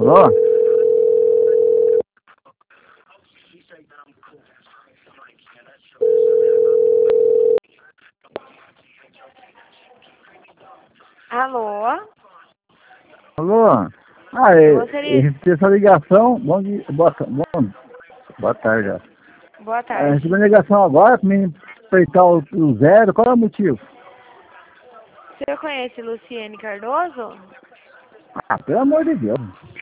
Alô? Alô? Alô? Ah, Eu gostaria... recebi essa ligação. Bom dia. Boa tarde. Já. Boa Recebi tarde. a ligação agora para me espreitar o zero. Qual é o motivo? Você conhece Luciene Cardoso? Ah, pelo amor de Deus.